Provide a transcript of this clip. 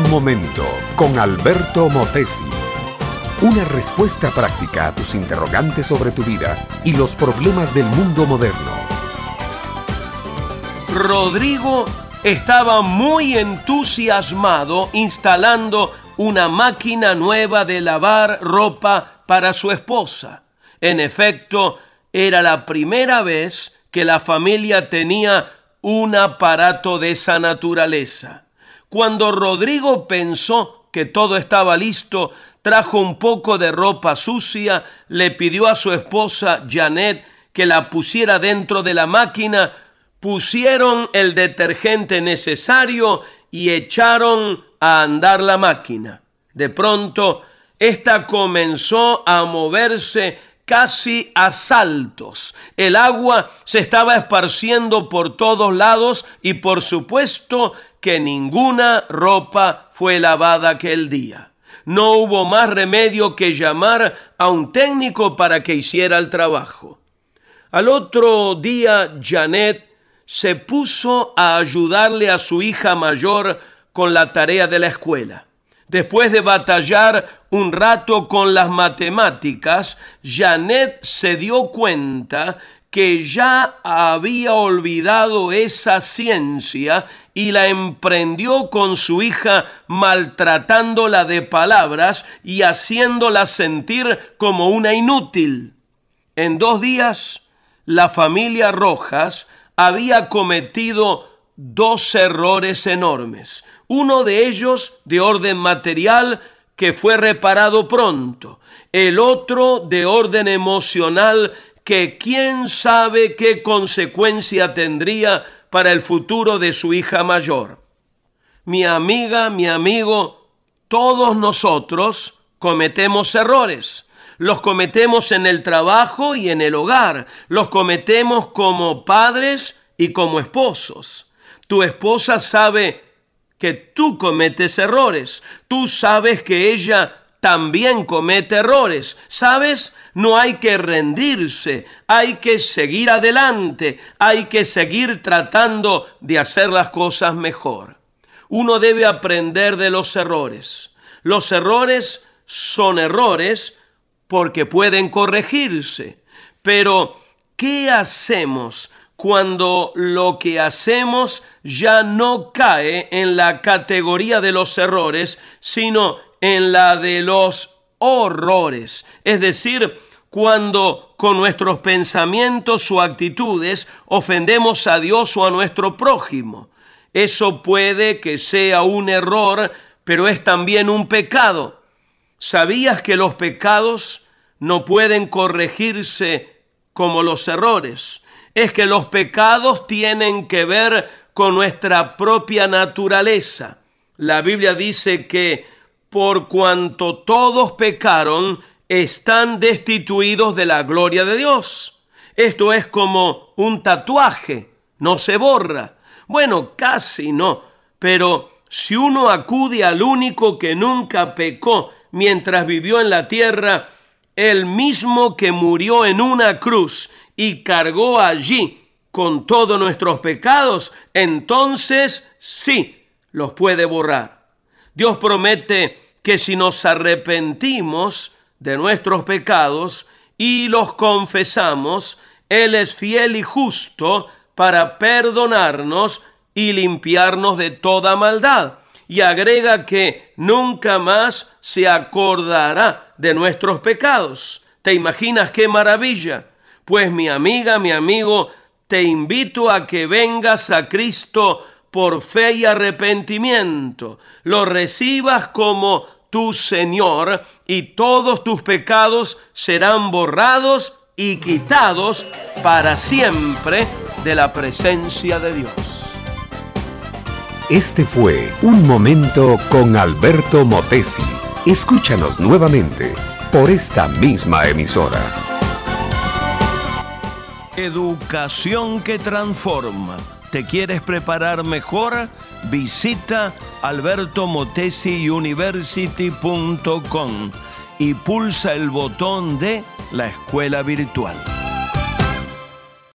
momento con Alberto Motesi. Una respuesta práctica a tus interrogantes sobre tu vida y los problemas del mundo moderno. Rodrigo estaba muy entusiasmado instalando una máquina nueva de lavar ropa para su esposa. En efecto, era la primera vez que la familia tenía un aparato de esa naturaleza. Cuando Rodrigo pensó que todo estaba listo, trajo un poco de ropa sucia, le pidió a su esposa Janet que la pusiera dentro de la máquina, pusieron el detergente necesario y echaron a andar la máquina. De pronto, esta comenzó a moverse casi a saltos. El agua se estaba esparciendo por todos lados y por supuesto que ninguna ropa fue lavada aquel día. No hubo más remedio que llamar a un técnico para que hiciera el trabajo. Al otro día, Janet se puso a ayudarle a su hija mayor con la tarea de la escuela. Después de batallar un rato con las matemáticas, Janet se dio cuenta que ya había olvidado esa ciencia y la emprendió con su hija, maltratándola de palabras y haciéndola sentir como una inútil. En 2 días, la familia Rojas había cometido 2 errores enormes. Uno de ellos de orden material que fue reparado pronto. El otro de orden emocional que quién sabe qué consecuencia tendría para el futuro de su hija mayor. Mi amiga, mi amigo, todos nosotros cometemos errores. Los cometemos en el trabajo y en el hogar. Los cometemos como padres y como esposos. Tu esposa sabe que tú cometes errores. Tú sabes que ella también comete errores. ¿Sabes? No hay que rendirse. Hay que seguir adelante. Hay que seguir tratando de hacer las cosas mejor. Uno debe aprender de los errores. Los errores son errores porque pueden corregirse. Pero, ¿qué hacemos cuando lo que hacemos ya no cae en la categoría de los errores, sino en la de los horrores? Es decir, cuando con nuestros pensamientos o actitudes ofendemos a Dios o a nuestro prójimo. Eso puede que sea un error, pero es también un pecado. ¿Sabías que los pecados no pueden corregirse como los errores? Es que los pecados tienen que ver con nuestra propia naturaleza. La Biblia dice que por cuanto todos pecaron, están destituidos de la gloria de Dios. Esto es como un tatuaje, no se borra. Bueno, casi no, pero si uno acude al único que nunca pecó mientras vivió en la tierra, el mismo que murió en una cruz y cargó allí con todos nuestros pecados, entonces sí los puede borrar. Dios promete que si nos arrepentimos de nuestros pecados y los confesamos, Él es fiel y justo para perdonarnos y limpiarnos de toda maldad. Y agrega que nunca más se acordará de nuestros pecados. ¿Te imaginas qué maravilla? Pues mi amiga, mi amigo, te invito a que vengas a Cristo por fe y arrepentimiento. Lo recibas como tu Señor y todos tus pecados serán borrados y quitados para siempre de la presencia de Dios. Este fue Un Momento con Alberto Motesi. Escúchanos nuevamente por esta misma emisora. Educación que transforma. ¿Te quieres preparar mejor? Visita albertomotesiuniversity.com y pulsa el botón de la escuela virtual.